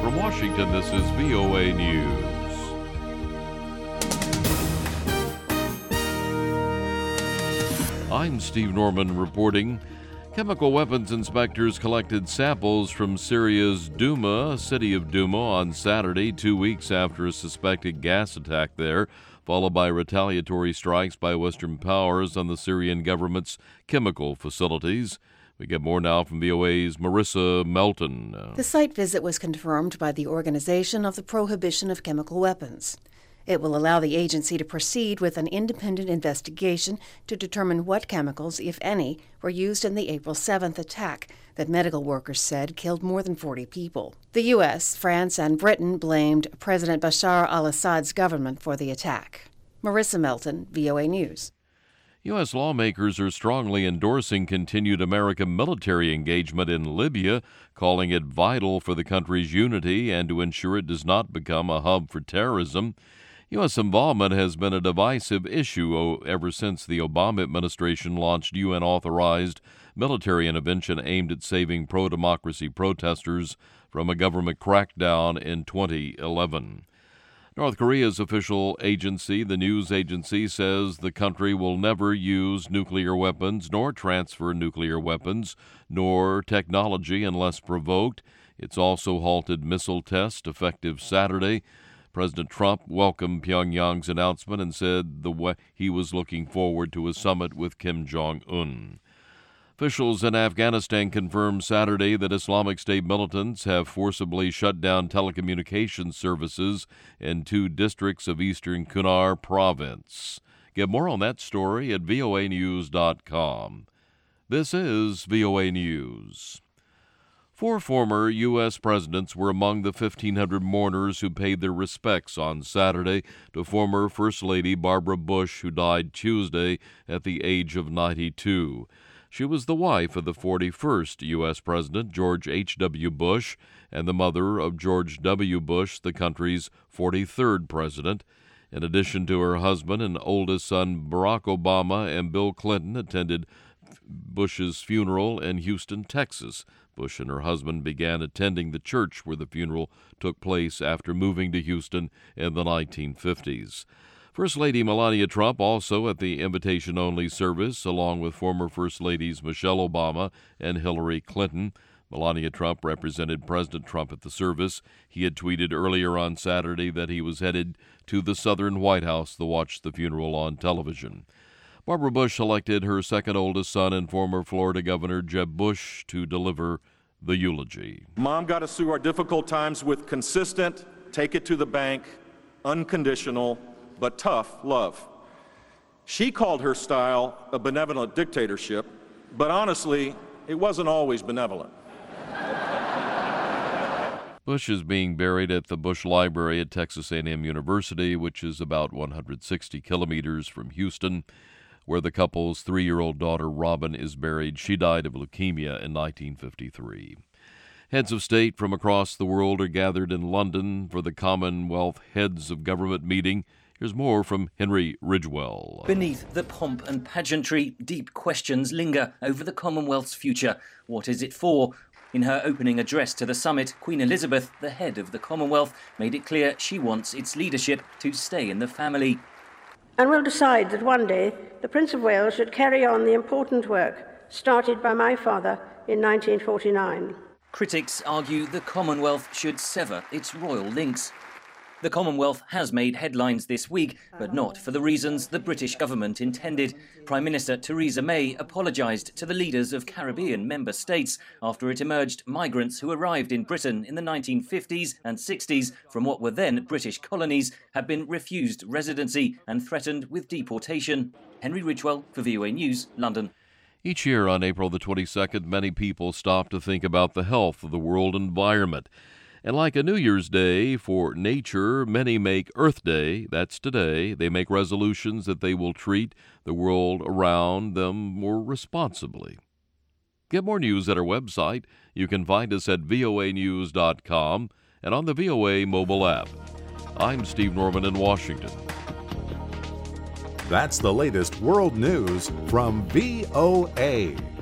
From Washington, this is VOA News. I'm Steve Norman reporting. Chemical weapons inspectors collected samples from Syria's Douma, city of Douma, on Saturday, 2 weeks after a suspected gas attack there, followed by retaliatory strikes by Western powers on the Syrian government's chemical facilities. We get more now from VOA's Marissa Melton. The site visit was confirmed by the Organization of the Prohibition of Chemical Weapons. It will allow the agency to proceed with an independent investigation to determine what chemicals, if any, were used in the April 7th attack that medical workers said killed more than 40 people. The U.S., France, and Britain blamed President Bashar al-Assad's government for the attack. Marissa Melton, VOA News. U.S. lawmakers are strongly endorsing continued American military engagement in Libya, calling it vital for the country's unity and to ensure it does not become a hub for terrorism. U.S. involvement has been a divisive issue ever since the Obama administration launched UN-authorized military intervention aimed at saving pro-democracy protesters from a government crackdown in 2011. North Korea's official agency, the news agency, says the country will never use nuclear weapons nor transfer nuclear weapons nor technology unless provoked. It's also halted missile tests effective Saturday. President Trump welcomed Pyongyang's announcement and said he was looking forward to a summit with Kim Jong-un. Officials in Afghanistan confirmed Saturday that Islamic State militants have forcibly shut down telecommunications services in 2 districts of eastern Kunar province. Get more on that story at voanews.com. This is VOA News. 4 former U.S. presidents were among the 1,500 mourners who paid their respects on Saturday to former First Lady Barbara Bush, who died Tuesday at the age of 92. She was the wife of the 41st U.S. President, George H.W. Bush, and the mother of George W. Bush, the country's 43rd president. In addition to her husband and oldest son, Barack Obama and Bill Clinton attended Bush's funeral in Houston, Texas. Bush and her husband began attending the church where the funeral took place after moving to Houston in the 1950s. First Lady Melania Trump also at the invitation-only service, along with former First Ladies Michelle Obama and Hillary Clinton. Melania Trump represented President Trump at the service. He had tweeted earlier on Saturday that he was headed to the Southern White House to watch the funeral on television. Barbara Bush selected her second oldest son and former Florida Governor Jeb Bush to deliver the eulogy. Mom got us through our difficult times with consistent, take it to the bank, unconditional, but tough love. She called her style a benevolent dictatorship, but honestly, it wasn't always benevolent. Bush is being buried at the Bush Library at Texas A&M University, which is about 160 kilometers from Houston, where the couple's 3-year-old daughter Robin is buried. She died of leukemia in 1953. Heads of state from across the world are gathered in London for the Commonwealth Heads of Government meeting. Here's more from Henry Ridgewell. Beneath the pomp and pageantry, deep questions linger over the Commonwealth's future. What is it for? In her opening address to the summit, Queen Elizabeth, the head of the Commonwealth, made it clear she wants its leadership to stay in the family. And will decide that one day the Prince of Wales should carry on the important work started by my father in 1949. Critics argue the Commonwealth should sever its royal links. The Commonwealth has made headlines this week, but not for the reasons the British government intended. Prime Minister Theresa May apologised to the leaders of Caribbean member states after it emerged migrants who arrived in Britain in the 1950s and 60s from what were then British colonies had been refused residency and threatened with deportation. Henry Ridgewell for VOA News, London. Each year on April the 22nd, many people stop to think about the health of the world environment. And like a New Year's Day for nature, many make Earth Day, that's today. They make resolutions that they will treat the world around them more responsibly. Get more news at our website. You can find us at voanews.com and on the VOA mobile app. I'm Steve Norman in Washington. That's the latest world news from VOA.